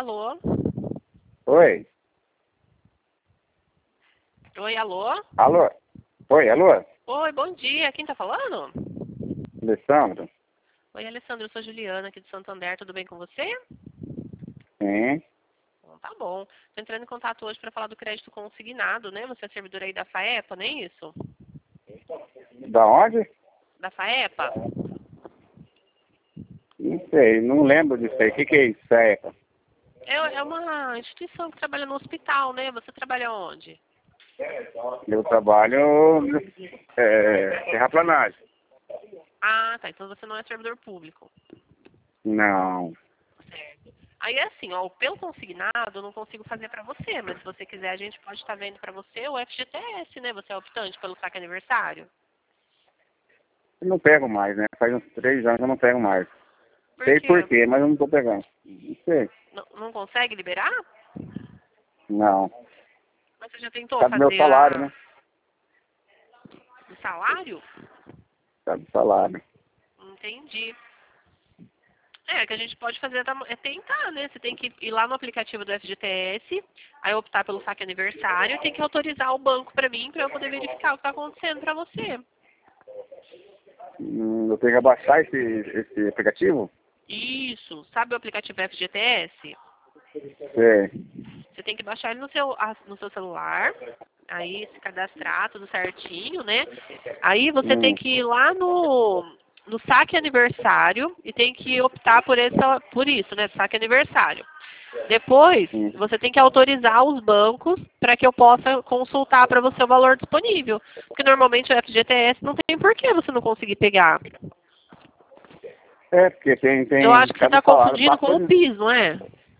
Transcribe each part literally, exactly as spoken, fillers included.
Alô? Oi. Oi, alô? Alô? Oi, alô? Oi, bom dia. Quem tá falando? Alessandro? Oi, Alessandro, eu sou Juliana aqui de Santander. Tudo bem com você? Sim. Então, tá bom. Tô entrando em contato hoje para falar do crédito consignado, né? Você é servidor aí da FAEPA, não é isso? Da onde? Da FAEPA? Não sei, não lembro disso aí. O que, que é isso, Epa? É, é uma instituição que trabalha no hospital, né? Você trabalha onde? Eu trabalho é, terraplanagem. Ah, tá. Então você não é servidor público. Não. Certo. Aí é assim, ó, o pelo consignado eu não consigo fazer para você, mas se você quiser a gente pode estar vendo para você o F G T S, né? Você é optante pelo saque aniversário. Eu não pego mais, né? Faz uns três anos que eu não pego mais. Por Sei por quê? quê, mas eu não tô pegando. Não sei. Não, não consegue liberar? Não. Mas você já tentou Tá do meu fazer salário, a... né? o salário? Tá do salário. Entendi. É, o que a gente pode fazer é tentar, né? Você tem que ir lá no aplicativo do F G T S, aí optar pelo saque aniversário, tem que autorizar o banco para mim para eu poder verificar o que está acontecendo para você. Hum, Eu tenho que abaixar esse, esse aplicativo? Isso. Sabe o aplicativo F G T S? Sei. Você tem que baixar ele no seu, a- no seu celular, aí se cadastrar tudo certinho, né? Aí você tem Hum. que ir lá no, no saque aniversário e tem que optar por, essa, por isso, né? Saque aniversário. Depois, Hum. você tem que autorizar os bancos para que eu possa consultar para você o valor disponível. Porque normalmente o F G T S não tem por que você não conseguir pegar. É, porque tem, Eu tem acho que você cada está salário confundindo para com o coisa. PIS, não é?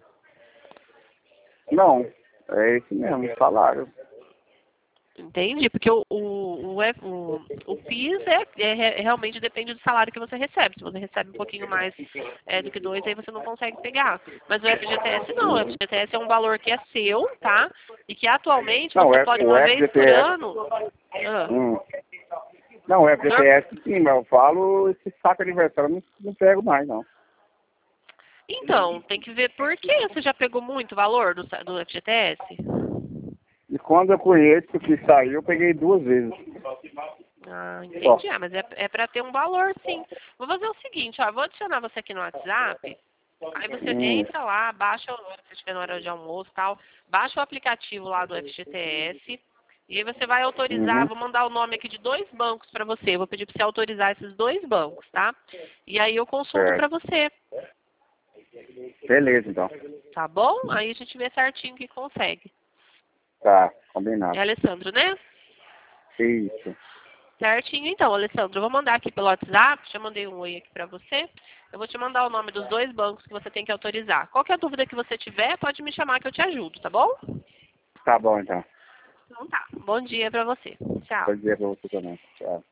Não, é esse mesmo, salário. Entendi, porque o, o, o, F- o, o PIS é, é, re- realmente depende do salário que você recebe. Se você recebe um pouquinho mais é, do que dois, aí você não consegue pegar. Mas o F G T S não, o F G T S é um valor que é seu, tá? E que atualmente Não, o você F- pode o uma vez por F G T S. ano. Ah, Hum. Não, o norm- F G T S sim, mas eu falo esse saco aniversário eu não, não pego mais, não. Então, tem que ver por que você já pegou muito valor do, sa- do F G T S. E quando eu conheço que saiu, eu peguei duas vezes. Ah, Ó. entendi. Ah, mas é, é para ter um valor, sim. Vou fazer o seguinte, ó, vou adicionar você aqui no WhatsApp. Aí você Hum, entra lá, baixa, se você estiver na hora de almoço e tal, baixa o aplicativo lá do F G T S. E aí você vai autorizar, uhum. vou mandar o nome aqui de dois bancos para você. Vou pedir para você autorizar esses dois bancos, tá? E aí eu consulto para Certo. você, Beleza, então. tá bom? Aí a gente vê certinho o que consegue. Tá, É combinado. Alessandro, né? Isso. Certinho, então, Alessandro. Eu vou mandar aqui pelo WhatsApp, já mandei um oi aqui para você. Eu vou te mandar o nome dos dois bancos que você tem que autorizar. Qualquer dúvida que você tiver, pode me chamar que eu te ajudo, tá bom? Tá bom, então. Então tá. Bom dia para você. Tchau. Vou dizer pra você também. Tchau.